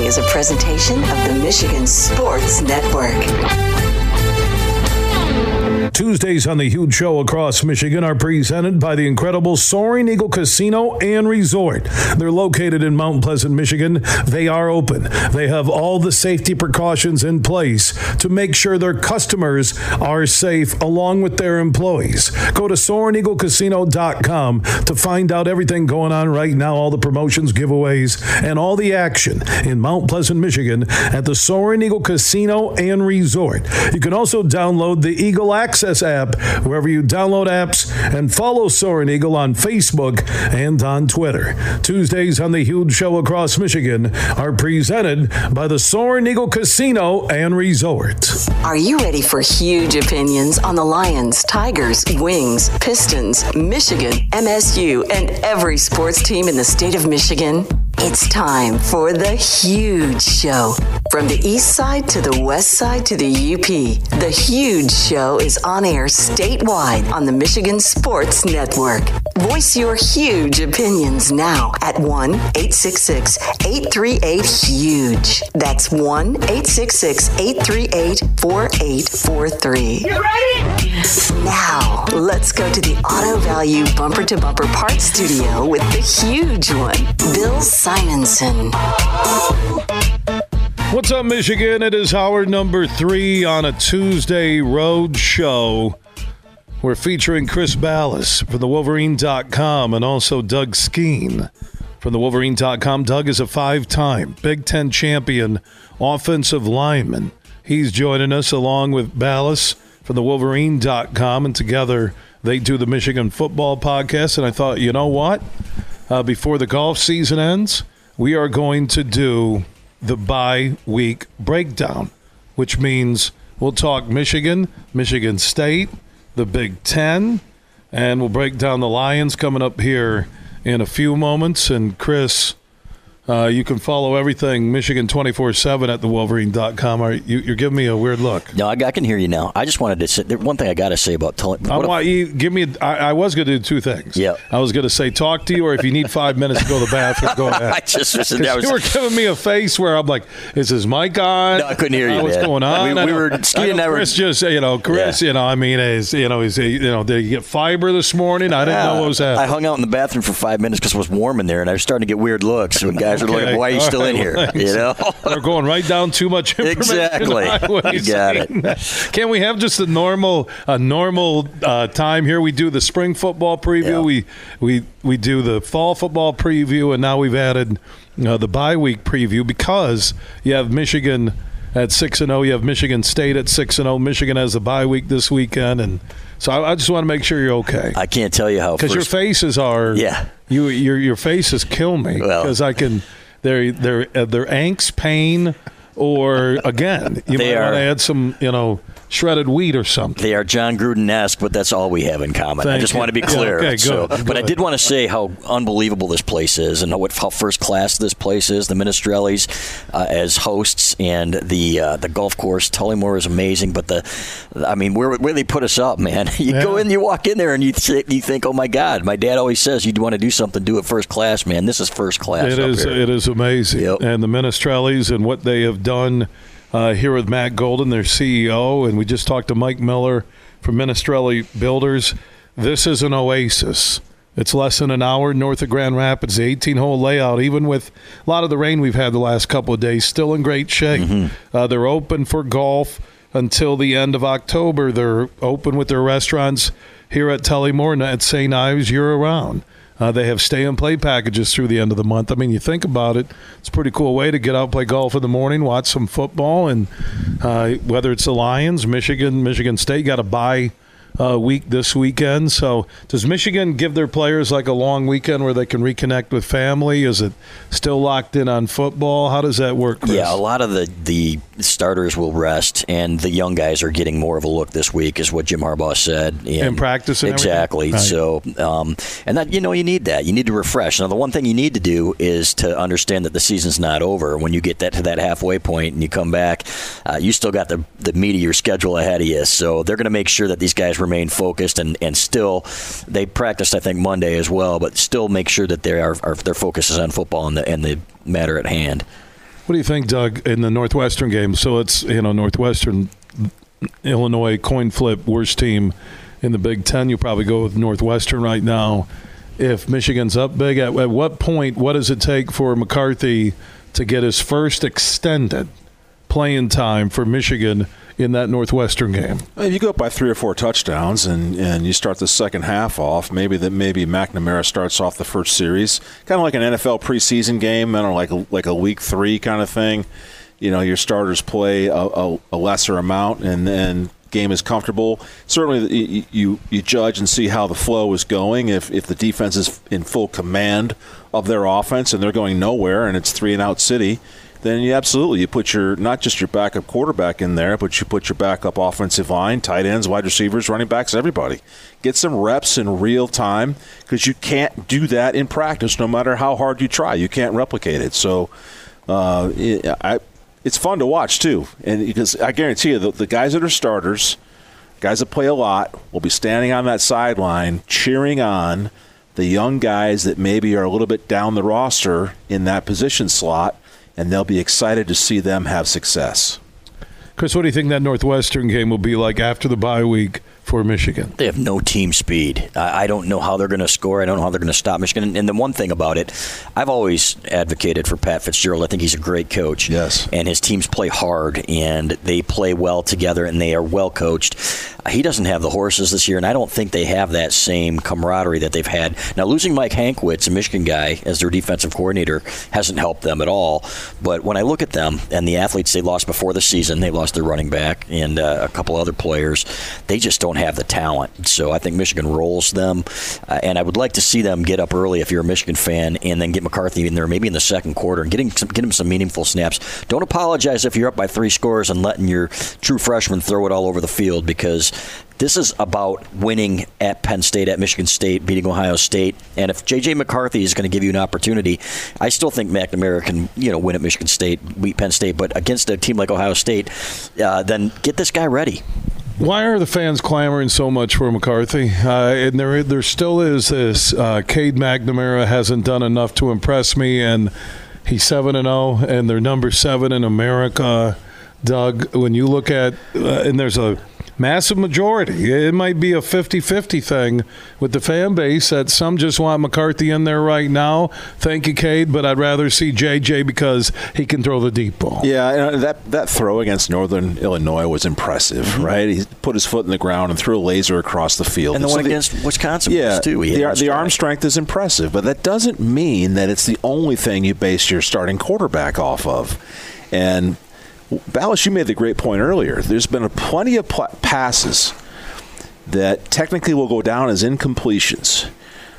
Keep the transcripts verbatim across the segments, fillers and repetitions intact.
is a presentation of the Michigan Sports Network. Tuesdays on the Huge Show across Michigan are presented by the incredible Soaring Eagle Casino and Resort. They're located in Mount Pleasant, Michigan. They are open. They have all the safety precautions in place to make sure their customers are safe along with their employees. Go to soaring eagle casino dot com to find out everything going on right now, all the promotions, giveaways, and all the action in Mount Pleasant, Michigan at the Soaring Eagle Casino and Resort. You can also download the Eagle Access app wherever you download apps and follow Soaring Eagle on Facebook and on Twitter. Tuesdays on the Huge Show across Michigan are presented by the Soaring Eagle Casino and Resort. Are you ready for huge opinions on the Lions, Tigers, Wings, Pistons, Michigan, M S U, and every sports team in the state of Michigan? It's time for the Huge Show. From the east side to the west side to the U P, the Huge Show is on air statewide on the Michigan Sports Network. Voice your huge opinions now at one eight six six, eight three eight, HUGE. That's one eight six six, eight three eight, four eight four three. You ready? Now, let's go to the Auto Value Bumper to Bumper Parts Studio with the huge one, Bill Simonson. What's up, Michigan? It is hour number three on a Tuesday road show. We're featuring Chris Ballas from the Wolverine dot com and also Doug Skeen from the Wolverine dot com. Doug is a five-time Big Ten champion offensive lineman. He's joining us along with Ballas from the Wolverine dot com, and together they do the Michigan Football Podcast. And I thought, you know what? Uh, before the golf season ends, we are going to do the bye week breakdown, which means we'll talk Michigan, Michigan State, the Big Ten, and we'll break down the Lions coming up here in a few moments. And Chris, uh, you can follow everything Michigan twenty-four seven at the Wolverine dot com. Are you, you're giving me a weird look. No, I, I can hear you now. I just wanted to say one thing I got to say about telling. I want you give me. I, I was going to do two things. Yeah. I was going to say talk to you, or if you need five minutes to go to the bathroom, go ahead. I just was, that was, you were giving me a face where I'm like, "Is his mic on?" No, I couldn't hear you. What's man. going on? We, we were. I Ski and I were. Chris just, you know, Chris, yeah. you know, I mean, is you know, is he, you know, did he get fiber this morning? I didn't yeah, know what was happening. I hung out in the bathroom for five minutes because it was warm in there, and I was starting to get weird looks. When guys okay. were like, "Why are you still in here?" You know, they're going right down too much information. Exactly. You got it. Can we have just a normal, a normal uh, time here? We do the spring football preview. Yeah. We we we do the fall football preview, and now we've added uh, the bye week preview because you have Michigan at six and zero. You have Michigan State at six and zero. Michigan has a bye week this weekend, and so I, I just want to make sure you're okay. I can't tell you how because your faces are. Yeah. You your your faces kill me because well, I can. They're they're uh, they're angst, pain, or again, you they might are, want to add some, you know, shredded wheat or something. They are John Gruden-esque, but that's all we have in common. Thank I just you. want to be clear. Yeah, okay, so, good, but good. I did want to say how unbelievable this place is and what, how first class this place is. The Minestrellis uh, as hosts and the uh, the golf course, Tullymore is amazing. But the, I mean, where where they put us up, man. You yeah. go in, you walk in there, and you th- you think, oh my God. My dad always says, you want to do something, do it first class, man. This is first class. It up is. here. It is amazing. Yep. And the Minestrellis and what they have done. Uh, here with Matt Golden, their C E O, and we just talked to Mike Miller from Minestrelli Builders. This is an oasis. It's less than an hour north of Grand Rapids. The eighteen-hole layout, even with a lot of the rain we've had the last couple of days, still in great shape. Mm-hmm. Uh, they're open for golf until the end of October. They're open with their restaurants here at Tullymore at Saint Ives year-round. Uh, they have stay-and-play packages through the end of the month. I mean, you think about it, it's a pretty cool way to get out, play golf in the morning, watch some football, and uh, whether it's the Lions, Michigan, Michigan State got a bye uh, week this weekend. So does Michigan give their players like a long weekend where they can reconnect with family? Is it still locked in on football? How does that work, Chris? Yeah, a lot of the, the starters will rest, and the young guys are getting more of a look this week, is what Jim Harbaugh said. And, and practice and exactly. Right. So, um, and that you know, you need that. You need to refresh. Now, the one thing you need to do is to understand that the season's not over. When you get that to that halfway point and you come back, uh, you still got the the meat of your schedule ahead of you. So they're going to make sure that these guys remain focused and, and still they practiced, I think, Monday as well, but still make sure that they are, are their focus is on football and the and the matter at hand. What do you think, Doug, in the Northwestern game? So it's, you know, Northwestern, Illinois, coin flip, worst team in the Big Ten. You probably go with Northwestern right now. If Michigan's up big, at, at what point, what does it take for McCarthy to get his first extended playing time for Michigan in that Northwestern game? If you go up by three or four touchdowns and, and you start the second half off, maybe that maybe McNamara starts off the first series, kind of like an N F L preseason game, I don't know, like a, like a week three kind of thing. You know, your starters play a, a, a lesser amount, and then game is comfortable. Certainly, you, you you judge and see how the flow is going. If if the defense is in full command of their offense and they're going nowhere, and it's three and out city, then you absolutely you put your not just your backup quarterback in there, but you put your backup offensive line, tight ends, wide receivers, running backs, everybody. Get some reps in real time, because you can't do that in practice no matter how hard you try. You can't replicate it. So uh, it, I, it's fun to watch, too, and because I guarantee you the, the guys that are starters, guys that play a lot, will be standing on that sideline cheering on the young guys that maybe are a little bit down the roster in that position slot, and they'll be excited to see them have success. Chris, what do you think that Northwestern game will be like after the bye week for Michigan? They have no team speed. I, I don't know how they're going to score. I don't know how they're going to stop Michigan. And, and the one thing about it, I've always advocated for Pat Fitzgerald. I think he's a great coach. Yes. And his teams play hard, and they play well together, and they are well coached. He doesn't have the horses this year, and I don't think they have that same camaraderie that they've had. Now, losing Mike Hankwitz, a Michigan guy, as their defensive coordinator hasn't helped them at all. But when I look at them and the athletes they lost before the season, they lost their running back and uh, a couple other players, they just don't have the talent. So I think Michigan rolls them, uh, and I would like to see them get up early if you're a Michigan fan, and then get McCarthy in there maybe in the second quarter and getting some, get him some meaningful snaps. Don't apologize if you're up by three scores and letting your true freshman throw it all over the field, because this is about winning at Penn State, at Michigan State, beating Ohio State. And if J J. McCarthy is going to give you an opportunity, I still think McNamara can, you know, win at Michigan State, beat Penn State. But against a team like Ohio State, uh, then get this guy ready. Why are the fans clamoring so much for McCarthy? Uh, and there, there still is this. Uh, Cade McNamara hasn't done enough to impress me, and he's seven and zero, and they're number seven in America. Doug, when you look at, uh, and there's a massive majority, it might be a fifty-fifty thing with the fan base that some just want McCarthy in there right now. Thank you, Cade, but I'd rather see J J because he can throw the deep ball. Yeah, that that throw against Northern Illinois was impressive, mm-hmm. right? He put his foot in the ground and threw a laser across the field. And the so one the, against Wisconsin yeah, was too. He the, the arm strength is impressive, but that doesn't mean that it's the only thing you base your starting quarterback off of. And Balas, you made the great point earlier. There's been a plenty of pl- passes that technically will go down as incompletions,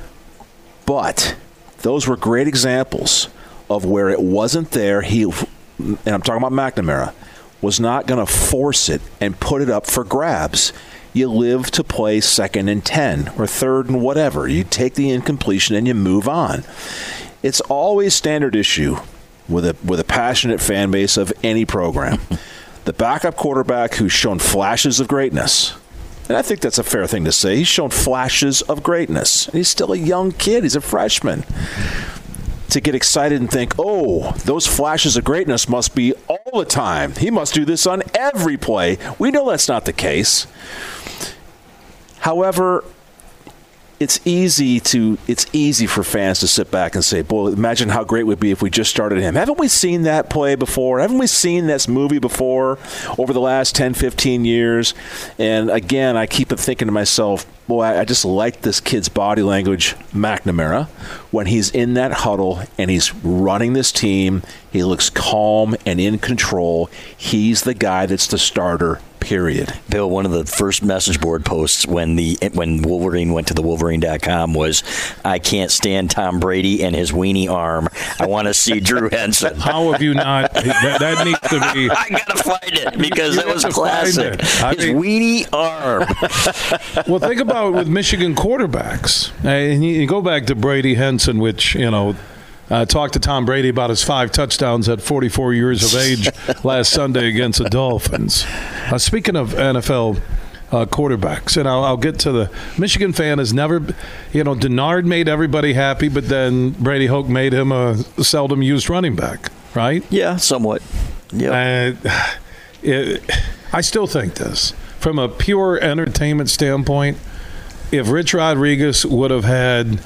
but those were great examples of where it wasn't there. He, and I'm talking about McNamara, was not going to force it and put it up for grabs. You live to play second and ten or third and whatever. You take the incompletion and you move on. It's always standard issue with a with a passionate fan base of any program. The backup quarterback who's shown flashes of greatness, and I think that's a fair thing to say, he's shown flashes of greatness. He's still a young kid. He's a freshman. To get excited and think, oh, those flashes of greatness must be all the time. He must do this on every play. We know that's not the case. However, It's easy to it's easy for fans to sit back and say, boy, imagine how great it would be if we just started him. Haven't we seen that play before? Haven't we seen this movie before over the last ten, fifteen years? And again, I keep thinking to myself, boy, I just like this kid's body language, McNamara, when he's in that huddle and he's running this team. He looks calm and in control. He's the guy that's the starter, period. Bill, one of the first message board posts when the when Wolverine went to the Wolverine dot com was, I can't stand Tom Brady and his weenie arm. I want to see Drew Henson. How have you not? That, that needs to be. I got to find it because that was classic. His mean, weenie arm. Well, think about with Michigan quarterbacks. And you go back to Brady Henson, which, you know, Uh, talked to Tom Brady about his five touchdowns at forty-four years of age last Sunday against the Dolphins. Uh, speaking of N F L uh, quarterbacks, and I'll, I'll get to the Michigan fan has never, you know, Denard made everybody happy, but then Brady Hoke made him a seldom used running back. right? Yeah, somewhat. Yeah. Uh, it, I still think this. From a pure entertainment standpoint, if Rich Rodriguez would have had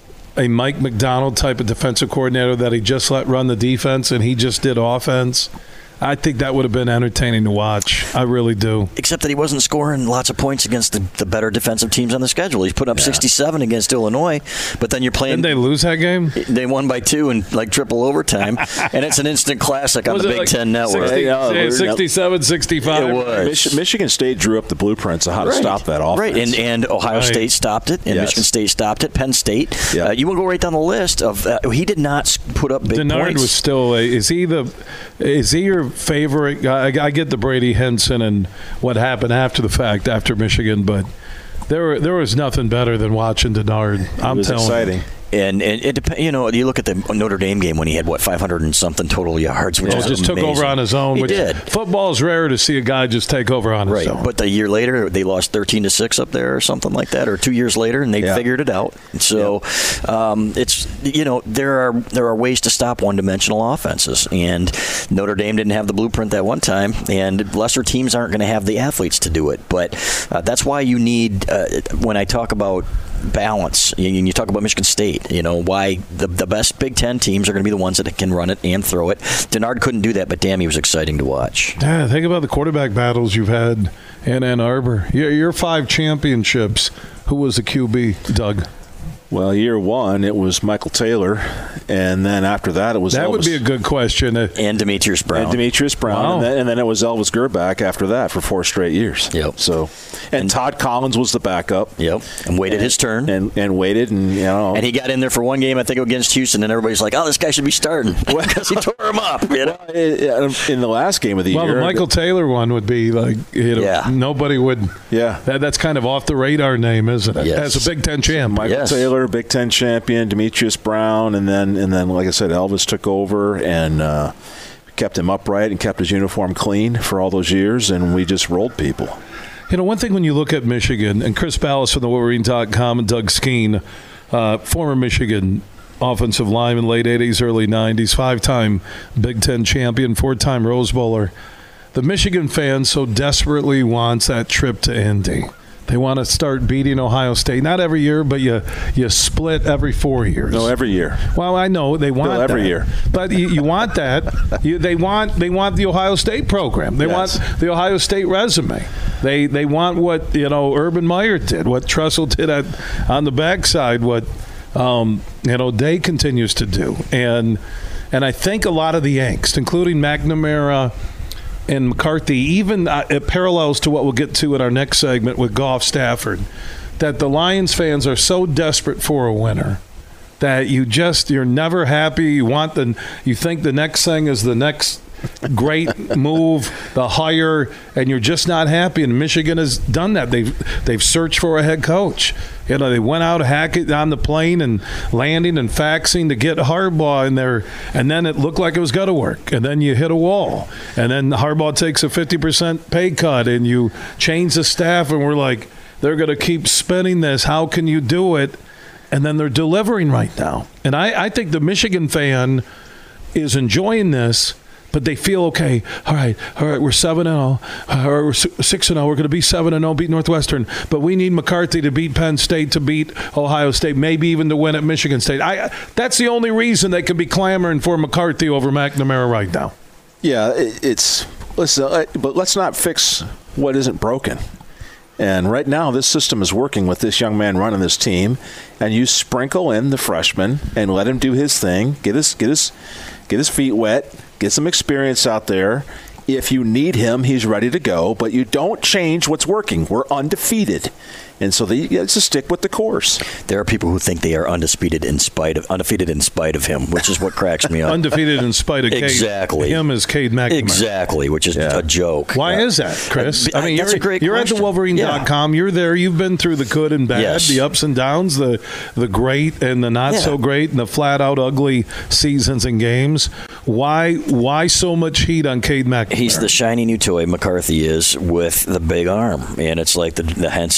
a Mike McDonald type of defensive coordinator that he just let run the defense and he just did offense, I think that would have been entertaining to watch. I really do. Except that he wasn't scoring lots of points against the, the better defensive teams on the schedule. He's put up yeah. sixty-seven against Illinois, but then you're playing. Didn't they lose that game? They won by two in like triple overtime, and it's an instant classic on was the Big like Ten Network. sixty, yeah, sixty-seven sixty-five. It was. Mich- Michigan State drew up the blueprints of how right. to stop that offense. Right, and, and Ohio right. State stopped it, and yes. Michigan State stopped it, Penn State. Yep. Uh, you will go right down the list of uh, he did not put up big Denard points. was still a, is he the is he your favorite guy? I, I get the Brady Henson and what happened after the fact after Michigan, but there there was nothing better than watching Denard. I'm it was telling exciting. you. And, and it depends. You know, you look at the Notre Dame game when he had what five hundred and something total yards, which Well, was just amazing. took over on his own. He which did. Football is rare to see a guy just take over on his right. own. But the year later, they lost thirteen to six up there, or something like that, or two years later, and they yeah. figured it out. So yeah. um, it's you know there are there are ways to stop one-dimensional offenses, and Notre Dame didn't have the blueprint that one time, and lesser teams aren't going to have the athletes to do it. But uh, that's why you need uh, when I talk about balance. You, you talk about Michigan State, you know, why the the best Big Ten teams are going to be the ones that can run it and throw it. Denard couldn't do that, but damn, he was exciting to watch. Yeah, think about the quarterback battles you've had in Ann Arbor. Your, your five championships, who was the Q B, Doug? Well, year one, it was Michael Taylor, and then after that, it was That Elvis. would be a good question. And Demetrius Brown. And Demetrius Brown, Wow. and, then, and then it was Elvis Gerback after that for four straight years. Yep. So, and, and Todd Collins was the backup. Yep. And waited and, his turn. And and waited, and you know. And he got in there for one game, I think, against Houston, and everybody's like, "Oh, this guy should be starting," because he tore him up. You know? Well, it, in the last game of the well, year, the Michael Taylor one would be like, you know, Yeah. nobody would. Yeah. That, that's kind of off the radar name, isn't it? Yes. As a Big Ten champ. Michael Yes. Taylor, Big Ten champion, Demetrius Brown, and then and then like I said, Elvis took over and uh, kept him upright and kept his uniform clean for all those years, and we just rolled people. You know, one thing when you look at Michigan, and Chris Ballas from the Wolverine dot com and Doug Skeen, uh, former Michigan offensive lineman, late eighties, early nineties, five-time Big Ten champion, four-time Rose Bowler. The Michigan fan so desperately wants that trip to Indy. They want to start beating Ohio State. Not every year, but you you split every four years. No, every year. Well, I know they want Bill, every that. year. But you, you want that. You, they want they want the Ohio State program. They Yes. want the Ohio State resume. They they want what you know Urban Meyer did, what Tressel did at, on the backside, what um, you know Day continues to do, and and I think a lot of the angst, including McNamara and McCarthy, even uh, it parallels to what we'll get to in our next segment with Goff Stafford, that the Lions fans are so desperate for a winner that you just you're never happy. You want the you think the next thing is the next great move, the hire, and you're just not happy. And Michigan has done that. They've they've searched for a head coach. You know, they went out Hackett on the plane and landing and faxing to get Harbaugh in there, and then it looked like it was going to work. And then you hit a wall, and then Harbaugh takes a fifty percent pay cut, and you change the staff, and we're like, they're going to keep spinning this. How can you do it? And then they're delivering right now. And I, I think the Michigan fan is enjoying this, but they feel, okay, all right, all right, we're seven and oh, or we're six and oh, we're going to be seven and oh, beat Northwestern, but we need McCarthy to beat Penn State, to beat Ohio State, maybe even to win at Michigan State. I That's the only reason they could be clamoring for McCarthy over McNamara right now. Yeah, it, it's listen, uh, but let's not fix what isn't broken. And right now, this system is working with this young man running this team, and you sprinkle in the freshman and let him do his thing, get his get his get his feet wet, get some experience out there. If you need him, he's ready to go. But you don't change what's working. We're undefeated, and so they you have to stick with the course. There are people who think they are undefeated in spite of undefeated in spite of him, which is what cracks me up. Undefeated in spite of exactly Cade. Him is Cade McNamara. Exactly, which is Yeah. a joke. Why Uh, is that, Chris? I mean, that's you're, a great you're question. at the Wolverine dot com. Yeah. You're there. You've been through the good and bad, Yes. the ups and downs, the the great and the not Yeah. so great, and the flat out ugly seasons and games. Why why so much heat on Cade McNamara? He's the shiny new toy, McCarthy is, with the big arm. And it's like the, the Henson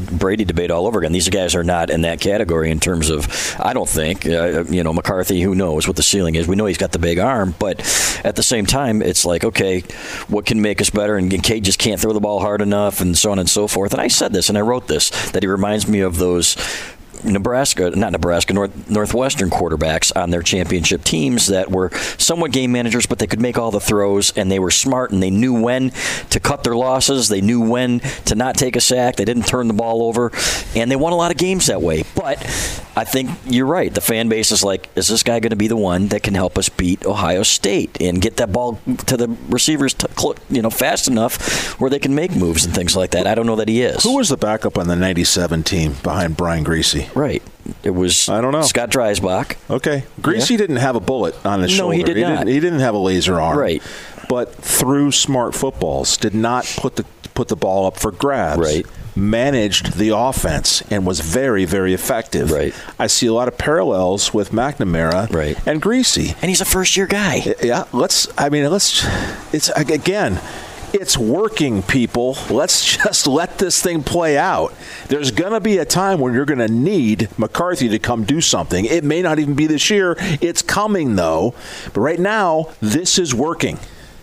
Brady debate all over again. These guys are not in that category in terms of, I don't think, uh, you know, McCarthy, who knows what the ceiling is. We know he's got the big arm, but at the same time, it's like, okay, what can make us better? And Cade just can't throw the ball hard enough and so on and so forth. And I said this, and I wrote this, that he reminds me of those Nebraska, not Nebraska, North, Northwestern quarterbacks on their championship teams that were somewhat game managers, but they could make all the throws, and they were smart, and they knew when to cut their losses. They knew when to not take a sack. They didn't turn the ball over, and they won a lot of games that way. But I think you're right. The fan base is like, is this guy going to be the one that can help us beat Ohio State and get that ball to the receivers to, you know, fast enough where they can make moves and things like that? I don't know that he is. Who was the backup on the ninety-seven team behind Brian Griese? Right. It was I don't know. Scott Dreisbach. Okay. Griese yeah. didn't have a bullet on his no, shoulder. he did he not. Didn't, he didn't have a laser arm. Right. But threw smart footballs, did not put the put the ball up for grabs. Right. Managed the offense and was very, very effective. Right. I see a lot of parallels with McNamara right. and Griese. And he's a first-year guy. Yeah. Let's, I mean, let's, it's, again, it's working, people. Let's just let this thing play out. There's going to be a time when you're going to need McCarthy to come do something. It may not even be this year. It's coming, though. But right now, this is working.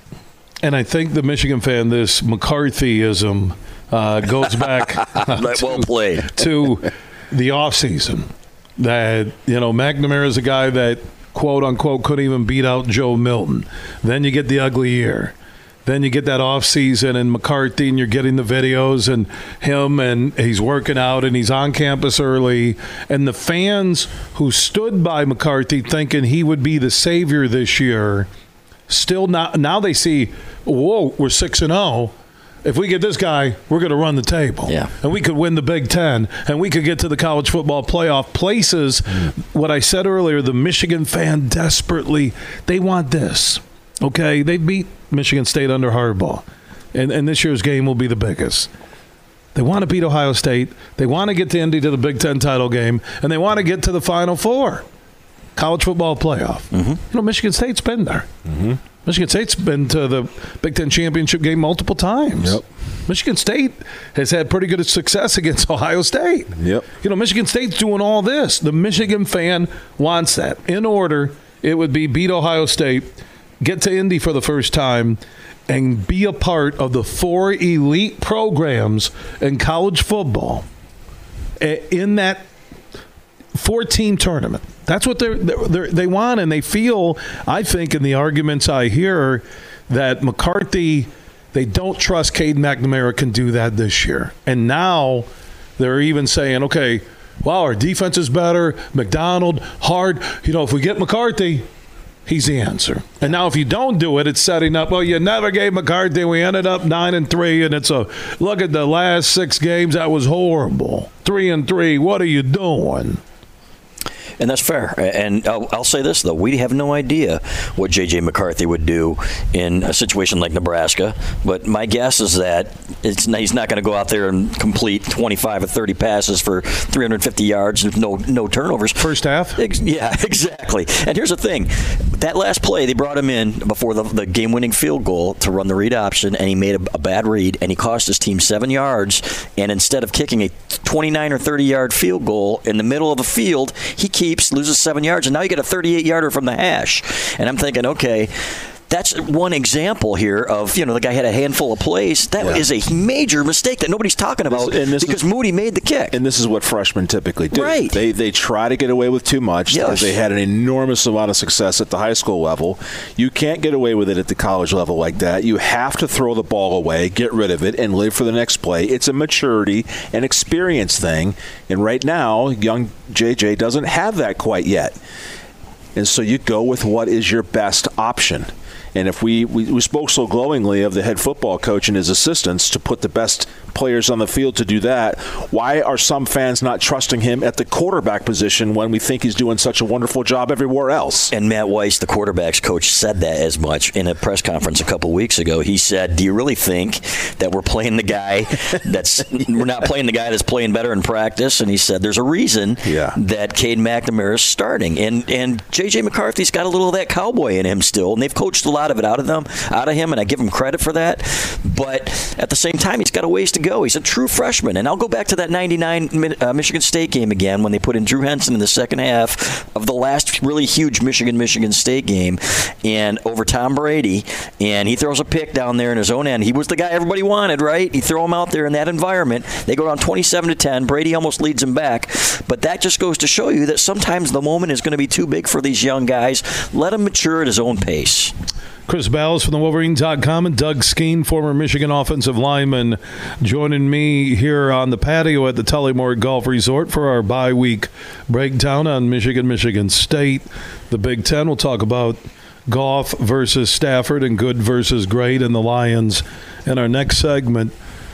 And I think the Michigan fan, this McCarthyism uh, goes back uh, to, well played. to the offseason. That, you know, McNamara is a guy that, quote, unquote, couldn't even beat out Joe Milton. Then you get the ugly year. Then you get that offseason and McCarthy, and you're getting the videos and him, and he's working out and he's on campus early. And the fans who stood by McCarthy thinking he would be the savior this year, still not. Now they see, whoa, we're six and oh. If we get this guy, we're going to run the table. Yeah. And we could win the Big Ten, and we could get to the college football playoff places. Mm. What I said earlier, the Michigan fan desperately, they want this. Okay, they beat Michigan State under Harbaugh, and, and this year's game will be the biggest. They want to beat Ohio State. They want to get to Indy to the Big Ten title game, and they want to get to the Final Four, college football playoff. Mm-hmm. You know, Michigan State's been there. Mm-hmm. Michigan State's been to the Big Ten championship game multiple times. Yep. Michigan State has had pretty good success against Ohio State. Yep. You know, Michigan State's doing all this. The Michigan fan wants that. In order, it would be beat Ohio State, get to Indy for the first time, and be a part of the four elite programs in college football in that four-team tournament. That's what they're, they're, they want, and they feel, I think, in the arguments I hear, that McCarthy, they don't trust Cade McNamara can do that this year. And now they're even saying, okay, wow, our defense is better, McDonald, Hard. You know, if we get McCarthy, he's the answer. And now if you don't do it, it's setting up, well, you never gave McCarthy. We ended up nine and three, and it's a look at the last six games. That was horrible. Three and three. What are you doing? And that's fair. And I'll, I'll say this, though. We have no idea what J J. McCarthy would do in a situation like Nebraska. But my guess is that it's, he's not going to go out there and complete twenty-five or thirty passes for three hundred fifty yards with no no turnovers. First half? Ex- yeah, exactly. And here's the thing. That last play, they brought him in before the, the game-winning field goal to run the read option, and he made a, a bad read, and he cost his team seven yards. And instead of kicking a twenty-nine or thirty-yard field goal in the middle of the field, he keeps, loses seven yards, and now you get a thirty-eight yarder from the hash. And I'm thinking, okay, that's one example here of, you know, the guy had a handful of plays. That yeah. is a major mistake that nobody's talking about this, this because is, Moody made the kick. And this is what freshmen typically do. Right. They they try to get away with too much. Yes. They had an enormous amount of success at the high school level. You can't get away with it at the college level like that. You have to throw the ball away, get rid of it, and live for the next play. It's a maturity and experience thing. And right now, young J J doesn't have that quite yet. And so you go with what is your best option. And if we, we, we spoke so glowingly of the head football coach and his assistants to put the best players on the field to do that, why are some fans not trusting him at the quarterback position when we think he's doing such a wonderful job everywhere else? And Matt Weiss, the quarterback's coach, said that as much in a press conference a couple weeks ago. He said, do you really think that we're playing the guy that's we're not playing the guy that's playing better in practice? And he said there's a reason yeah. that Cade McNamara is starting. And and J J. McCarthy's got a little of that cowboy in him still, and they've coached a lot of it out of them, out of him, and I give him credit for that. But at the same time, he's got a ways to go. He's a true freshman. And I'll go back to that ninety-nine uh, Michigan State game again when they put in Drew Henson in the second half of the last really huge Michigan-Michigan State game and over Tom Brady. And he throws a pick down there in his own end. He was the guy everybody wanted, right? He threw him out there in that environment. They go down twenty-seven to ten. Brady almost leads him back. But that just goes to show you that sometimes the moment is going to be too big for these young guys. Let him mature at his own pace. Chris Ballas from the Wolverine dot com and Doug Skeen, former Michigan offensive lineman, joining me here on the patio at the Tullymore Golf Resort for our bye week breakdown on Michigan, Michigan State. The Big Ten, we'll talk about Goff versus Stafford and good versus great and the Lions in our next segment.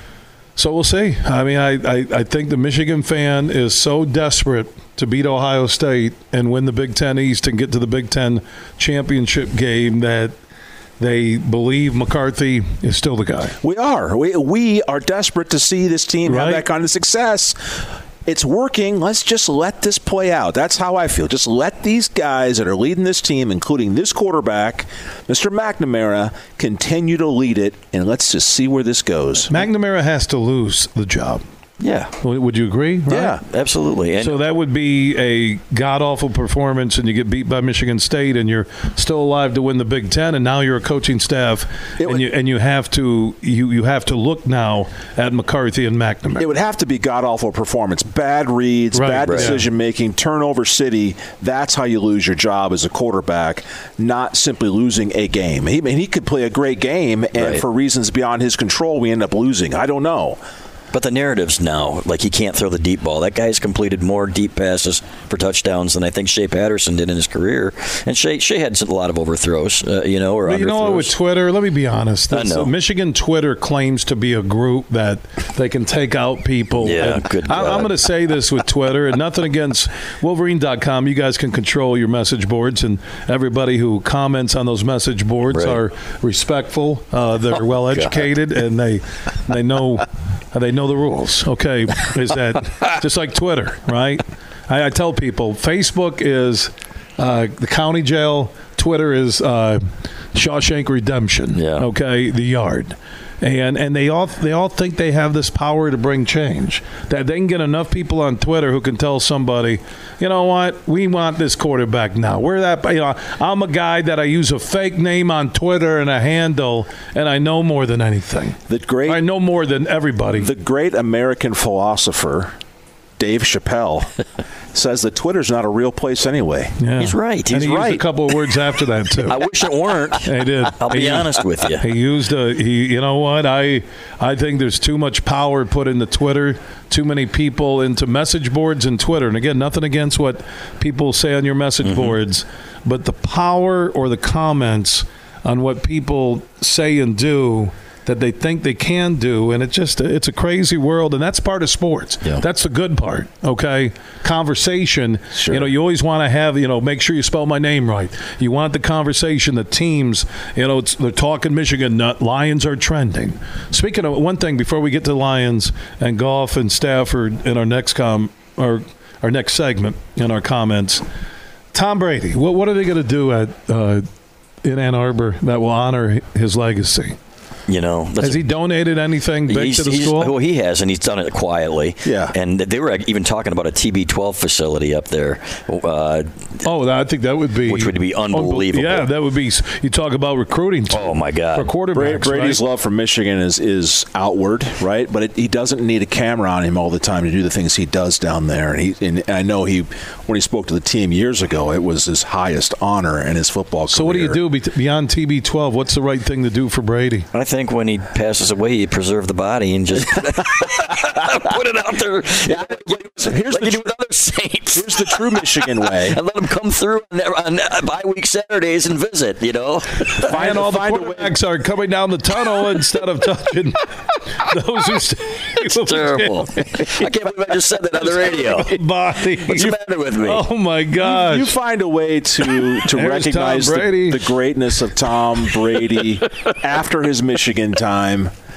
So we'll see. I mean, I, I, I think the Michigan fan is so desperate to beat Ohio State and win the Big Ten East and get to the Big Ten championship game that they believe McCarthy is still the guy. We are. We we are desperate to see this team right? have that kind of success. It's working. Let's just let this play out. That's how I feel. Just let these guys that are leading this team, including this quarterback, Mister McNamara, continue to lead it, and let's just see where this goes. McNamara has to lose the job. Yeah. Would you agree? Right? Yeah, absolutely. And so that would be a god-awful performance, and you get beat by Michigan State, and you're still alive to win the Big Ten, and now you're a coaching staff, it would, and you and you have to you, you have to look now at McCarthy and McNamara. It would have to be god-awful performance. Bad reads, right, bad right. decision-making, turnover city. That's how you lose your job as a quarterback, not simply losing a game. He, I mean, he could play a great game, and right. for reasons beyond his control, we end up losing. I don't know. But the narratives now, like he can't throw the deep ball. That guy's completed more deep passes for touchdowns than I think Shea Patterson did in his career. And Shea, Shea had a lot of overthrows, uh, you know, or but you know what, with Twitter, let me be honest. I know. Michigan Twitter claims to be a group that they can take out people. Yeah, and good I, I'm going to say this with Twitter, and nothing against Wolverine dot com. You guys can control your message boards, and everybody who comments on those message boards right. are respectful. Uh, they're well educated, and they they know. They know the rules, okay? Is that just like Twitter, right? I, I tell people Facebook is uh, the county jail, Twitter is uh, Shawshank Redemption, yeah. okay? The Yard. And and they all they all think they have this power to bring change. That they can get enough people on Twitter who can tell somebody, you know what, we want this quarterback now. We're that. You know, I'm a guy that I use a fake name on Twitter and a handle, and I know more than anything. The great, I know more than everybody. The great American philosopher, Dave Chappelle, says that Twitter's not a real place anyway. Yeah. He's right. He's and he right. used a couple of words after that too. I wish it weren't. He did. I'll be he, honest with you. He used a. He. You know what? I. I think there's too much power put into Twitter. Too many people into message boards and Twitter. And again, nothing against what people say on your message mm-hmm. boards, but the power or the comments on what people say and do that they think they can do, and it just it's a crazy world, and that's part of sports. Yeah. That's the good part, okay? Conversation. Sure. You know, you always want to have, you know, make sure you spell my name right. You want the conversation, the teams, you know, it's, they're talking Michigan, not, Lions are trending. Speaking of one thing, before we get to Lions and Goff and Stafford in our next com or our next segment in our comments, Tom Brady, what, what are they going to do at uh, in Ann Arbor that will honor his legacy? You know, has he donated anything big he's, to the he's, school? Well, he has, and he's done it quietly. Yeah. And they were even talking about a T B twelve facility up there. Uh, oh, I think that would be which would be unbelievable. Yeah, that would be. You talk about recruiting. Oh my God! For quarterbacks, Brady's right? love for Michigan is is outward, right? But it, he doesn't need a camera on him all the time to do the things he does down there. And he, and I know he, when he spoke to the team years ago, it was his highest honor in his football career. So what do you do beyond T B twelve? What's the right thing to do for Brady? I think when he passes away, you preserve the body and just put it out there. Yeah, here's like the you do with other saints. Here's the true Michigan way, and let them come through on, on bye week Saturdays and visit. You know, find and all the quarterbacks are coming down the tunnel instead of touching those who stay. It's terrible. I can't believe I just said that on the radio. Body. What's the matter with me? Oh my gosh! You, you find a way to to recognize the, the greatness of Tom Brady after his Michigan time.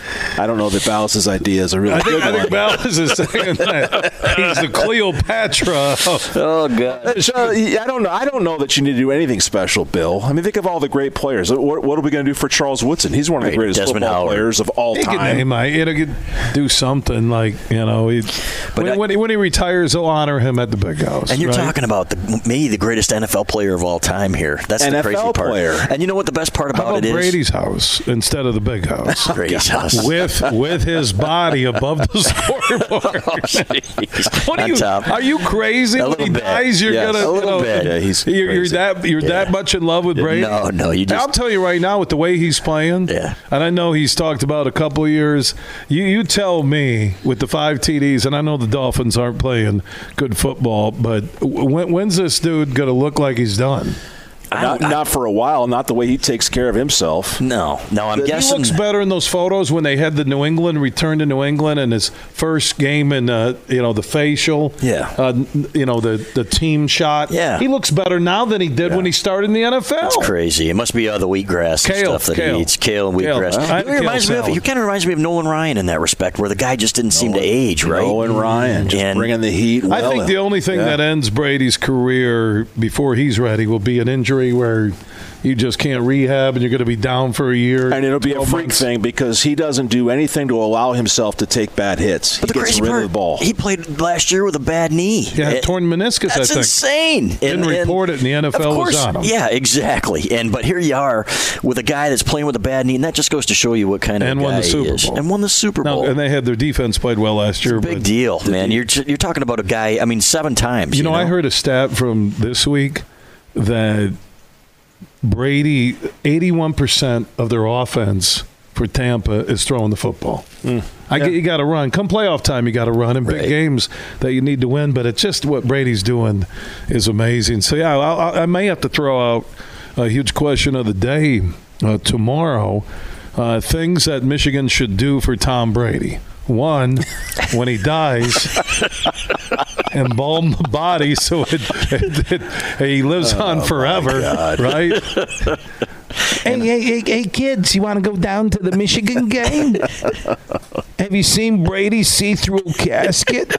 I don't know that Ballas' idea is a really I think, good I think one. Ballas is saying that he's the Cleopatra. Oh God! So, I don't know. I don't know that you need to do anything special, Bill. I mean, think of all the great players. What, what are we going to do for Charles Woodson? He's one of the Right, greatest Desmond football Howard. players of all He could time. name, I, you know, could do something like, you know, he, when, I- when, he, when he retires, they'll honor him at the big house. And you're right? talking about the, maybe the greatest N F L player of all time here. That's N F L the crazy part. player. And you know what the best part How about about it is? Brady's house instead of the big house? Brady's house. with with his body above the scoreboard. Oh, jeez. What are On you? top. Are you crazy? A when little he bit. dies, you're Yes, gonna a you little know, bit. Yeah, he's you're, you're crazy. that you're Yeah. that much in love with Brady. No, no, you just. I'll tell you right now, with the way he's playing, Yeah. and I know he's talked about a couple of years. You you tell me with the five T Ds, and I know the Dolphins aren't playing good football, but when, when's this dude going to look like he's done? I Not, don't- I- not for a while. Not the way he takes care of himself. No, no, I'm He guessing. looks better in those photos when they had the New England return to New England and his first game in, uh, you know, the facial. Yeah. Uh, you know, the, the team shot. Yeah. He looks better now than he did when he started in the N F L. It's crazy. It must be uh, the wheatgrass and Kale, stuff that kale. he eats. Kale and Kale. wheatgrass. I You had know, he kale reminds me of, salad. he kind of reminds me of Nolan Ryan in that respect, where the guy just didn't seem to age, right? Owen Ryan just And- bringing the heat. I well think in. the only thing Yeah. that ends Brady's career before he's ready will be an injury where you just can't rehab and you're going to be down for a year. And it'll be a twelve freak months. thing because he doesn't do anything to allow himself to take bad hits. But he the gets crazy rid part, of the ball. he played last year with a bad knee. Yeah, It- torn meniscus, I That's think. insane. Didn't report it, and the N F L of was course, on him. Yeah, exactly. And but here you are with a guy that's playing with a bad knee, and that just goes to show you what kind of And guy won the he Super is. Bowl. And won the Super Now, Bowl. and they had their defense played well last year. Big but deal, man. You're you're talking about a guy. I mean, seven times. You know, I heard a stat from this week that Brady, eighty-one percent of their offense for Tampa is throwing the football. I get you got to run. Come playoff time, you got to run in big Right. games that you need to win. But it's just what Brady's doing is amazing. So yeah, I, I may have to throw out a huge question of the day uh, tomorrow. Uh, things that Michigan should do for Tom Brady. One, when he dies, embalm the body so it, it, it, he lives on forever, right? Hey, hey, hey, hey, kids, you want to go down to the Michigan game? Have you seen Brady's see-through casket?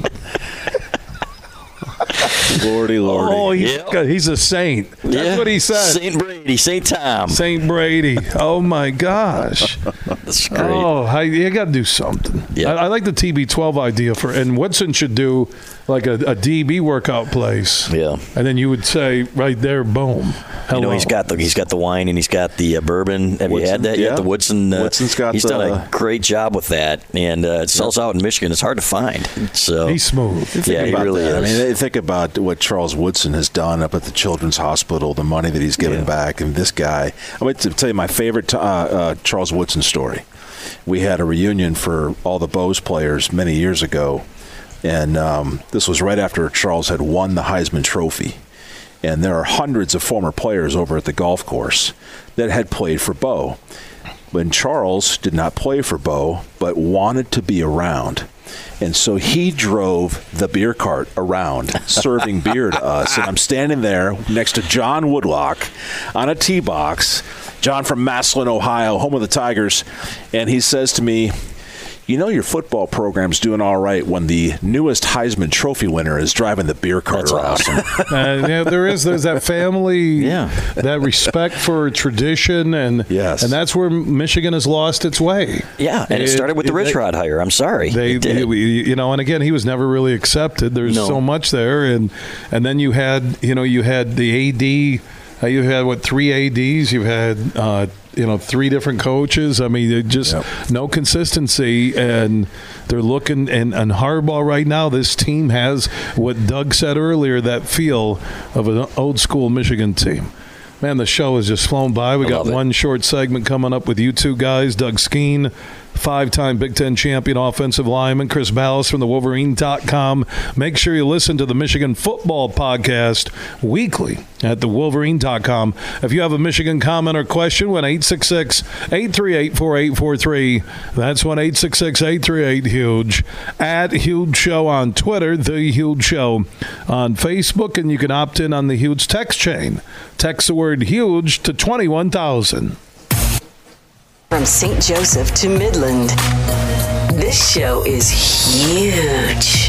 Lordy, lordy. Oh, he's, Yep. God, he's a saint. That's Yeah. what he said. Saint Brady, Saint Tom. Saint Brady. Oh, my gosh. That's great. Oh, I, you got to do something. Yeah. I, I like the T B twelve idea for, and Woodson should do like a, a D B workout place. Yeah. And then you would say right there, boom. Hello. You know, he's got the he's got the wine and he's got the uh, bourbon. Have you Woodson, had that yeah. yet? The Woodson. Uh, Woodson's got He's done the- a great job with that, and uh, it sells out in Michigan. It's hard to find. So He's smooth. yeah, he about really that. is. I mean, think about what Charles Woodson has done up at the Children's Hospital, the money that he's given Yeah. back, and this guy. I'm going to tell you my favorite uh, uh, Charles Woodson story. We had a reunion for all the Bose players many years ago, and um, this was right after Charles had won the Heisman Trophy. And there are hundreds of former players over at the golf course that had played for Bo. When Charles did not play for Bo, but wanted to be around. And so he drove the beer cart around, serving beer to us. And I'm standing there next to John Woodlock on a tee box, John from Massillon, Ohio, home of the Tigers. And he says to me, you know your football program's doing all right when the newest Heisman Trophy winner is driving the beer cart That's around. awesome. Uh, yeah, there is. There's that family, Yeah. that respect for tradition, and Yes. and that's where Michigan has lost its way. Yeah, and it, started with the Rich they- Rod hire. I'm sorry. They, It did. you know, and again, he was never really accepted. There's No. so much there, and and then you had, you know, you had the A D. Uh, you had what three A Ds? You had uh, you know three different coaches. I mean, it just Yep. no consistency, and they're looking and and Harbaugh right now. This team has what Doug said earlier, that feel of an old school Michigan team. Man, the show has just flown by. We I got love it. one short segment coming up with you two guys, Doug Skeen, five-time Big Ten champion offensive lineman, Chris Ballas from the Wolverine dot com. Make sure you listen to the Michigan Football Podcast weekly at the Wolverine dot com. If you have a Michigan comment or question, one eight six six, eight three eight, four eight four three. That's one eight six six, eight three eight, HUGE. At Huge Show on Twitter, The Huge Show on Facebook, and you can opt in on the Huge text chain. Text the word HUGE to twenty-one thousand. From Saint Joseph to Midland, this show is huge.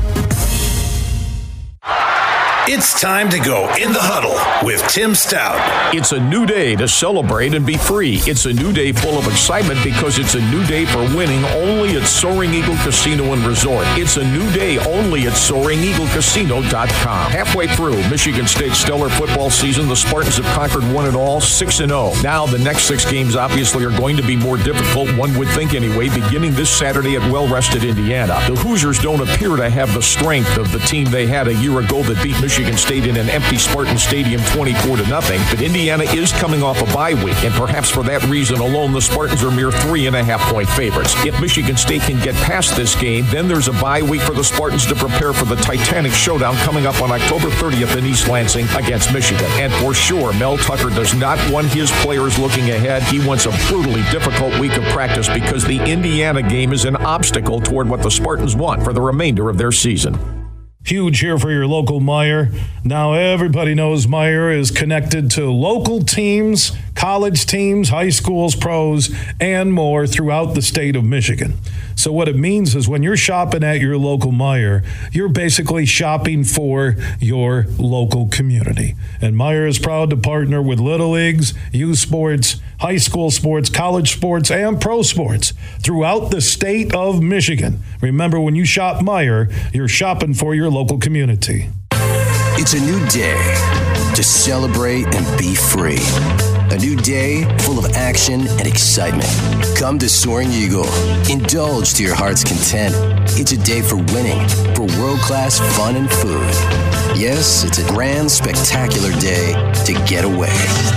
It's time to go in the huddle with Tim Stout. It's a new day to celebrate and be free. It's a new day full of excitement because it's a new day for winning only at Soaring Eagle Casino and Resort. It's a new day only at Soaring Eagle Casino dot com. Halfway through Michigan State's stellar football season, the Spartans have conquered one and all, six and oh. Now the next six games obviously are going to be more difficult, one would think anyway, beginning this Saturday at well-rested Indiana. The Hoosiers don't appear to have the strength of the team they had a year ago that beat Michigan Michigan State in an empty Spartan Stadium twenty-four to nothing, but Indiana is coming off a bye week, and perhaps for that reason alone, the Spartans are mere three and a half point favorites. If Michigan State can get past this game, then there's a bye week for the Spartans to prepare for the Titanic showdown coming up on October thirtieth in East Lansing against Michigan. And for sure, Mel Tucker does not want his players looking ahead. He wants a brutally difficult week of practice because the Indiana game is an obstacle toward what the Spartans want for the remainder of their season. Huge here for your local Meijer. Now everybody knows Meijer is connected to local teams, college teams, high schools, pros, and more throughout the state of Michigan. So what it means is when you're shopping at your local Meijer, you're basically shopping for your local community. And Meijer is proud to partner with Little Leagues, youth sports, high school sports, college sports, and pro sports throughout the state of Michigan. Remember, when you shop Meijer, you're shopping for your local community. It's a new day to celebrate and be free. A new day full of action and excitement. Come to Soaring Eagle. Indulge to your heart's content. It's a day for winning, for world-class fun and food. Yes, it's a grand, spectacular day to get away.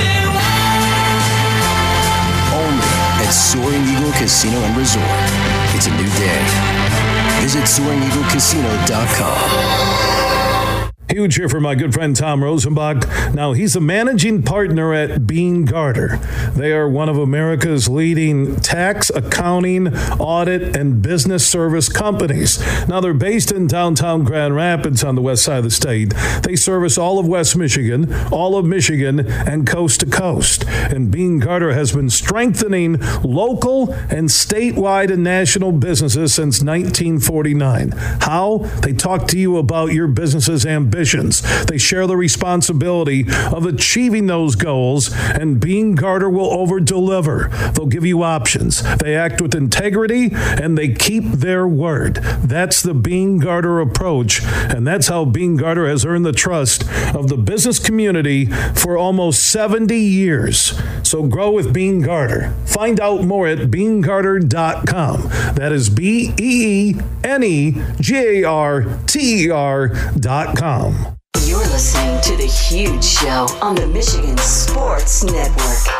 Only at Soaring Eagle Casino and Resort. It's a new day. Visit Soaring Eagle Casino dot com. Huge here for my good friend Tom Rosenbach. Now, he's a managing partner at Beene Garter. They are one of America's leading tax, accounting, audit, and business service companies. Now, they're based in downtown Grand Rapids on the west side of the state. They service all of West Michigan, all of Michigan, and coast to coast. And Beene Garter has been strengthening local and statewide and national businesses since nineteen forty-nine. How? They talk to you about your business's ambitions. They share the responsibility of achieving those goals, and Beene Garter will over-deliver. They'll give you options. They act with integrity, and they keep their word. That's the Beene Garter approach, and that's how Beene Garter has earned the trust of the business community for almost seventy years. So grow with Beene Garter. Find out more at Beene Garter dot com. That is B E E N E G A R T E R dot com. You're listening to The Huge Show on the Michigan Sports Network.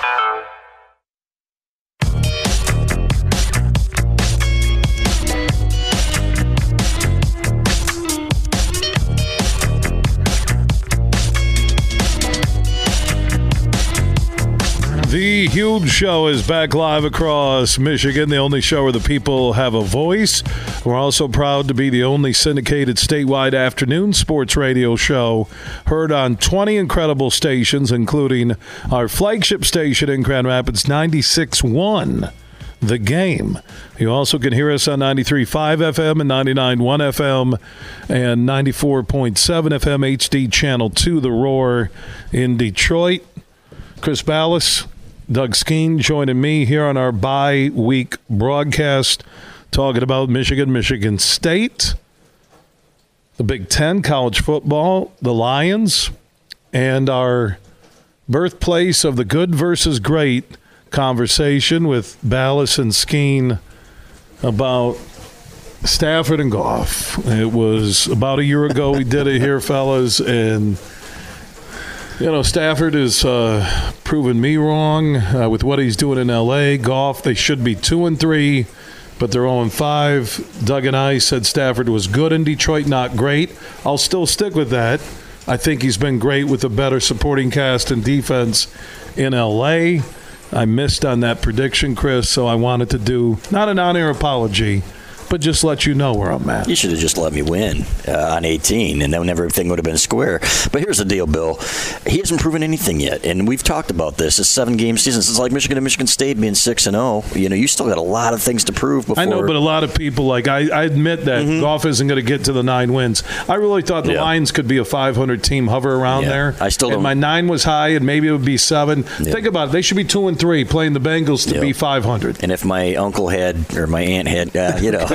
The Huge Show is back live across Michigan, the only show where the people have a voice. We're also proud to be the only syndicated statewide afternoon sports radio show heard on twenty incredible stations, including our flagship station in Grand Rapids, ninety-six point one, The Game. You also can hear us on ninety-three point five F M and ninety-nine point one F M and ninety-four point seven F M H D Channel two, The Roar in Detroit. Chris Balas, Doug Skeen joining me here on our bye-week broadcast, talking about Michigan, Michigan State, the Big Ten, college football, the Lions, and our birthplace of the good versus great conversation with Balas and Skeen about Stafford and Goff. It was about a year ago we did it here, fellas, and you know, Stafford has uh, proven me wrong uh, with what he's doing in L A. Goff, they should be two and three, but they're oh and five. Doug and I said Stafford was good in Detroit, not great. I'll still stick with that. I think he's been great with a better supporting cast and defense in L A. I missed on that prediction, Chris, so I wanted to do not an on-air apology, but just let you know where I'm at. You should have just let me win uh, on eighteen, and then everything would have been square. But here's the deal, Bill. He hasn't proven anything yet, and we've talked about this. It's a seven-game season. It's like Michigan and Michigan State being six and oh. You know, you still got a lot of things to prove before. I know, but a lot of people, like, I, I admit that mm-hmm. Goff isn't going to get to the nine wins. I really thought the yeah. Lions could be a five hundred team, hover around yeah. there. I still and don't. my nine was high, and maybe it would be seven. Yeah. Think about it. They should be two and three, playing the Bengals to yeah. be five hundred. And if my uncle had, or my aunt had, uh, you know.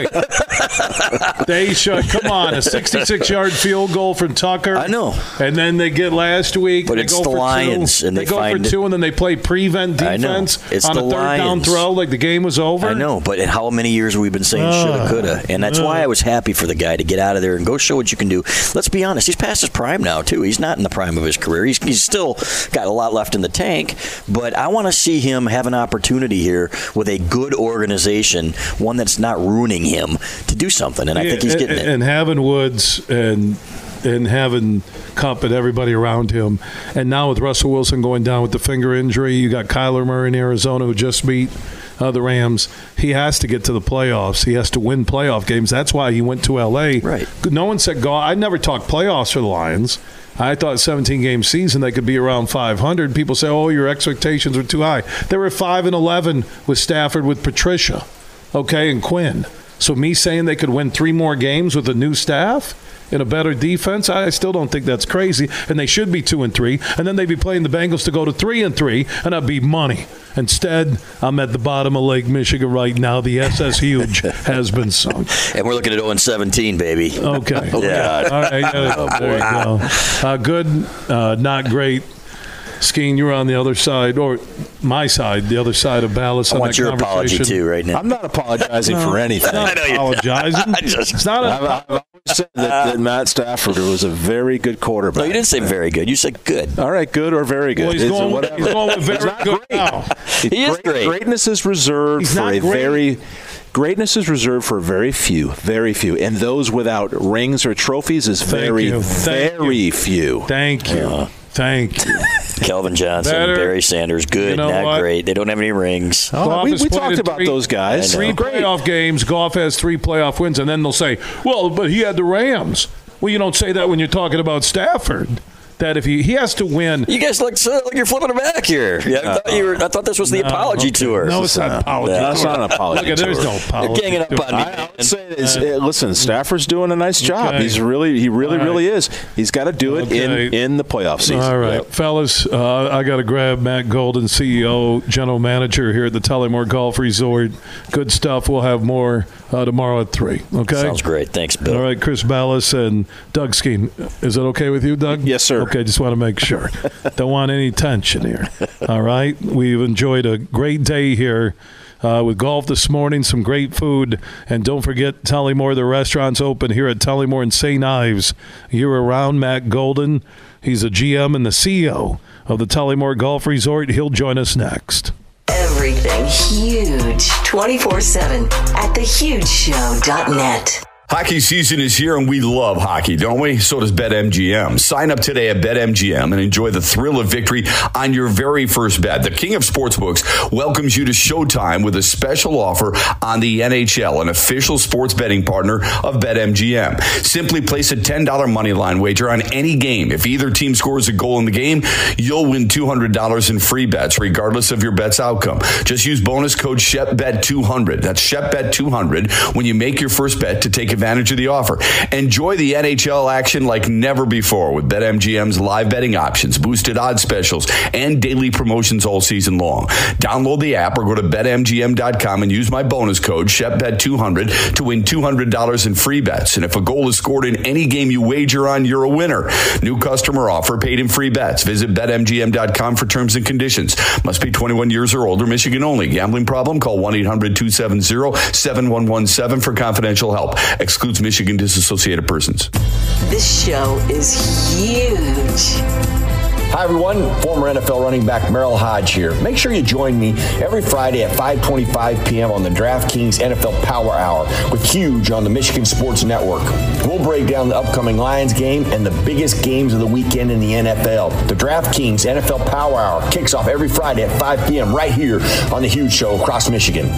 They should. Come on, a sixty-six yard field goal from Tucker. I know. And then they get last week. But they it's go the for Lions. Two. And they, they go find for two, it. and then they play prevent defense it's on the a third Lions. down throw like the game was over. I know, but in how many years have we been saying uh, shoulda, coulda? And that's uh, why I was happy for the guy to get out of there and go show what you can do. Let's be honest. He's past his prime now, too. He's not in the prime of his career. He's, he's still got a lot left in the tank. But I want to see him have an opportunity here with a good organization, one that's not ruining him, to do something. And I yeah, think he's getting and, it. And having Woods and and having Kupp and everybody around him. And now with Russell Wilson going down with the finger injury, you got Kyler Murray in Arizona who just beat uh, the Rams. He has to get to the playoffs. He has to win playoff games. That's why he went to L A. Right. No one said, God, I never talked playoffs for the Lions. I thought seventeen-game season, they could be around five hundred. People say, oh, your expectations are too high. They were five and eleven with Stafford, with Patricia, okay, and Quinn. So me saying they could win three more games with a new staff in a better defense, I still don't think that's crazy. And they should be two and three, and then they'd be playing the Bengals to go to three and three, and that'd be money. Instead, I'm at the bottom of Lake Michigan right now. The S S Huge has been sunk. And we're looking at oh and seventeen, baby. Okay. Yeah. All right. Yeah, there you go. Uh, good, uh, not great. Skeen, you're on the other side, or my side, the other side of Ballas. I want your apology, too, right now. I'm not apologizing no, for anything. Not I know apologizing. just, it's not a, I've, I've always said that, that Matt Stafford was a very good quarterback. No, you didn't say very good. You said good. All right, good or very good. Well, he's, going, whatever. he's going with very good great. now. He is great. Greatness is reserved he's for a great. very... Greatness is reserved for very few, very few. And those without rings or trophies is Thank very, you. very you. few. Thank you. Uh, Thank you. Calvin Johnson, Better. Barry Sanders, good, you know not what? great. They don't have any rings. Oh, we we talked about three, those guys. Three playoff games. Goff has three playoff wins, and then they'll say, well, but he had the Rams. Well, you don't say that when you're talking about Stafford. That if he he has to win, you guys look so, like you're flipping it back here. Yeah, I, thought you were, I thought this was the no, okay. apology tour. No, it's not an apology. No, it's not an apology. Look, there's no apology. You're ganging up on me. I, I would say, it's, uh, listen, Stafford's doing a nice job. Okay. He's really, he really, right. really is. He's got to do it okay. in in the playoff season. All right, yep. fellas, uh, I got to grab Matt Golden, C E O, General Manager here at the Tullymore Golf Resort. Good stuff. We'll have more uh, tomorrow at three. Okay. Sounds great. Thanks, Bill. All right, Chris Ballas and Doug Skeen. Is it okay with you, Doug? Yes, sir. Okay, just want to make sure. Sure. Don't want any tension here. All right. We've enjoyed a great day here uh, with golf this morning, some great food. And don't forget Tullymore, the restaurant's open here at Tullymore and Saint Ives. Year around, Matt Golden. He's a G M and the C E O of the Tullymore Golf Resort. He'll join us next. Everything huge twenty-four seven at the huge show dot net. Hockey season is here, and we love hockey, don't we? So does BetMGM. Sign up today at BetMGM and enjoy the thrill of victory on your very first bet. The King of Sportsbooks welcomes you to Showtime with a special offer on the N H L, an official sports betting partner of BetMGM. Simply place a ten dollars moneyline wager on any game. If either team scores a goal in the game, you'll win two hundred dollars in free bets, regardless of your bet's outcome. Just use bonus code SHEPBET two hundred. That's SHEPBET two hundred when you make your first bet to take advantage of the offer. Enjoy the N H L action like never before with BetMGM's live betting options, boosted odds specials, and daily promotions all season long. Download the app or go to Bet M G M dot com and use my bonus code SHEPBET two hundred to win two hundred dollars in free bets. And if a goal is scored in any game you wager on, you're a winner. New customer offer, paid in free bets. Visit Bet M G M dot com for terms and conditions. Must be twenty-one years or older. Michigan only. Gambling problem? Call one eight hundred two seven zero seven one one seven for confidential help. Excludes Michigan disassociated persons. This show is huge. Hi, everyone. Former N F L running back Merrill Hodge here. Make sure you join me every Friday at five twenty-five p.m. on the DraftKings N F L Power Hour with Huge on the Michigan Sports Network. We'll break down the upcoming Lions game and the biggest games of the weekend in the N F L. The DraftKings N F L Power Hour kicks off every Friday at five p.m. right here on the Huge Show across Michigan.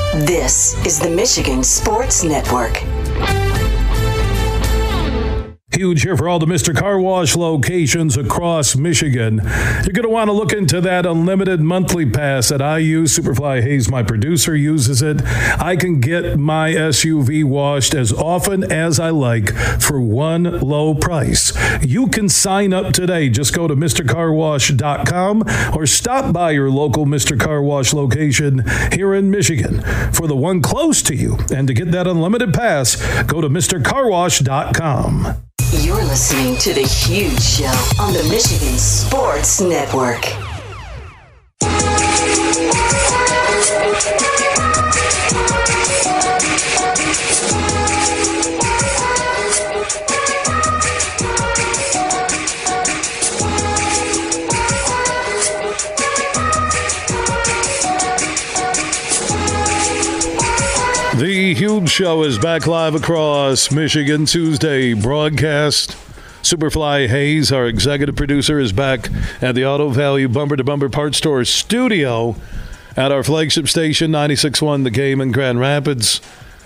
This is the Michigan Sports Network. Huge here for all the Mister Car Wash locations across Michigan. You're going to want to look into that unlimited monthly pass that I use. Superfly Hayes, my producer, uses it. I can get my S U V washed as often as I like for one low price. You can sign up today. Just go to Mister Car Wash dot com or stop by your local Mister Car Wash location here in Michigan for the one close to you. And to get that unlimited pass, go to Mister Car Wash dot com. You're listening to The Huge Show on the Michigan Sports Network. The Huge Show is back live across Michigan. Tuesday broadcast. Superfly Hayes, our executive producer, is back at the Auto Value Bumper to Bumper Parts Store studio at our flagship station, ninety-six point one The Game in Grand Rapids.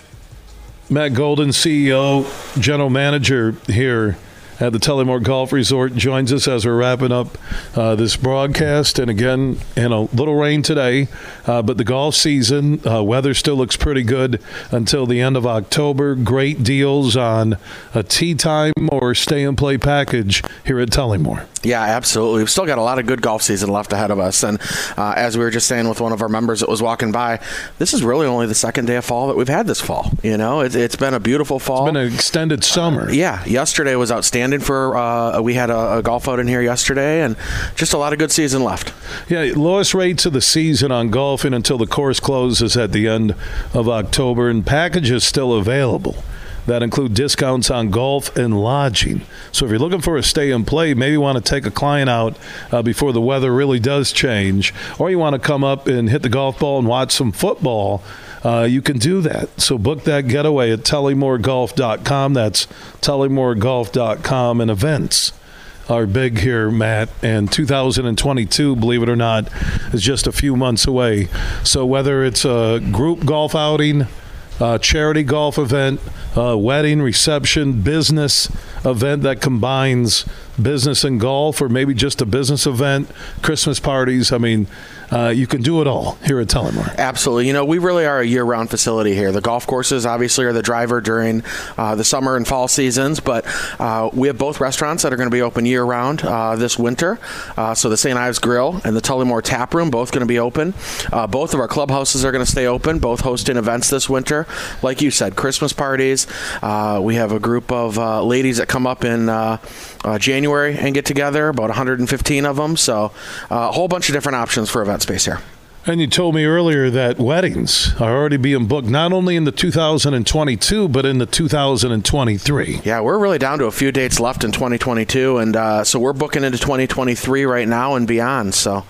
Matt Golden, C E O, General Manager here at the Tullymore Golf Resort, joins us as we're wrapping up uh, this broadcast. And again, in a little rain today, uh, but the golf season, uh, weather still looks pretty good until the end of October. Great deals on a tee time or stay and play package here at Tullymore. Yeah, absolutely. We've still got a lot of good golf season left ahead of us. And uh, as we were just saying with one of our members that was walking by, this is really only the second day of fall that we've had this fall. You know, it, it's been a beautiful fall. It's been an extended summer. Uh, yeah, yesterday was outstanding for, uh, we had a, a golf out in here yesterday, and just a lot of good season left. Yeah, lowest rates of the season on golfing until the course closes at the end of October, and packages still available that include discounts on golf and lodging. So if you're looking for a stay and play, maybe you want to take a client out uh, before the weather really does change, or you want to come up and hit the golf ball and watch some football, uh, you can do that. So book that getaway at tullymore golf dot com. That's tullymore golf dot com. And events are big here, Matt, and two thousand twenty-two, believe it or not, is just a few months away. So whether it's a group golf outing, Uh, charity golf event, uh, wedding, reception, business event that combines business and golf, or maybe just a business event, Christmas parties. I mean, uh, you can do it all here at Tullymore. Absolutely. You know, we really are a year-round facility here. The golf courses obviously are the driver during uh, the summer and fall seasons, but uh, we have both restaurants that are going to be open year-round uh, this winter. Uh, so the Saint Ives Grill and the Tullymore Tap Room, both going to be open. Uh, both of our clubhouses are going to stay open, both hosting events this winter. Like you said, Christmas parties. Uh, we have a group of uh, ladies that come up in uh, uh, January and get together, about one hundred fifteen of them. So uh, a whole bunch of different options for event space here. And you told me earlier that weddings are already being booked not only in the two thousand twenty-two, but in the two thousand twenty-three. Yeah, we're really down to a few dates left in twenty twenty-two, and uh, so we're booking into twenty twenty-three right now and beyond. So.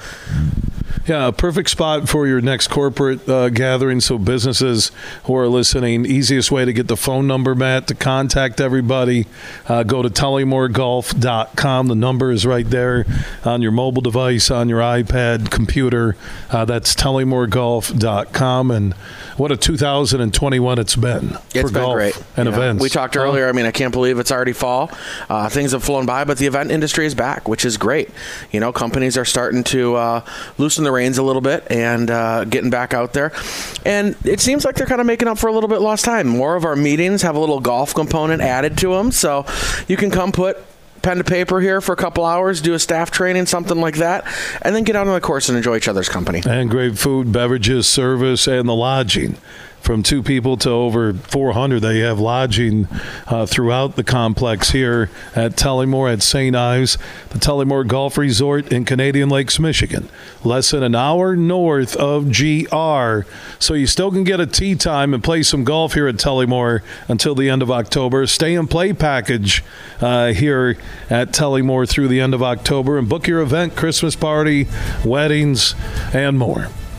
Yeah, a perfect spot for your next corporate uh, gathering. So businesses who are listening, easiest way to get the phone number, Matt, to contact everybody, uh, go to tullymore golf dot com. The number is right there on your mobile device, on your iPad, computer. Uh, that's tullymore golf dot com. And what a two thousand twenty-one it's been it's for been golf great. and yeah. events. We talked earlier. I mean, I can't believe it's already fall. Uh, things have flown by, but the event industry is back, which is great. You know, companies are starting to uh, loosen the reins a little bit and uh, getting back out there. And it seems like they're kind of making up for a little bit lost time. More of our meetings have a little golf component added to them. So you can come put pen to paper here for a couple hours, do a staff training, something like that, and then get out on the course and enjoy each other's company. And great food, beverages, service, and the lodging. From two people to over four hundred, they have lodging uh, throughout the complex here at Tullymore at Saint Ives, the Tullymore Golf Resort in Canadian Lakes, Michigan. Less than an hour north of G R. So you still can get a tee time and play some golf here at Tullymore until the end of October. Stay and play package uh, here at Tullymore through the end of October. And book your event, Christmas party, weddings, and more.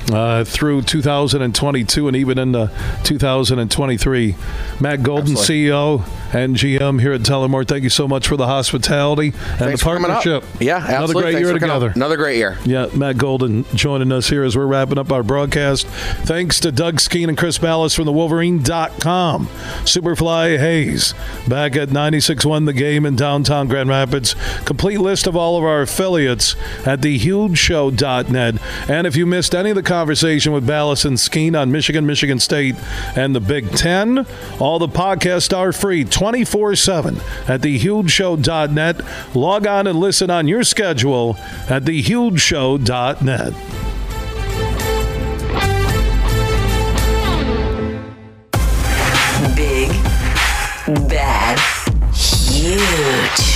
uh, through two thousand twenty-two and even into two thousand twenty-three. Matt Golden, Absolutely. C E O and G M here at Tullamore. Thank you so much for the hospitality and Thanks the partnership. Yeah, absolutely. Another great Thanks year together. Another great year. Yeah, Matt Golden joining us here as we're wrapping up our broadcast. Thanks to Doug Skeen and Chris Ballas from the Wolverine dot com. Superfly Hayes back at ninety-six one The Game in downtown Grand Rapids. Complete list of all of our affiliates at the huge show dot net. And if you missed any of the conversation with Ballas and Skeen on Michigan, Michigan State, and the Big Ten, all the podcasts are free twenty-four seven at the huge show dot net. Log on and listen on your schedule at the huge show dot net. Big, bad, huge.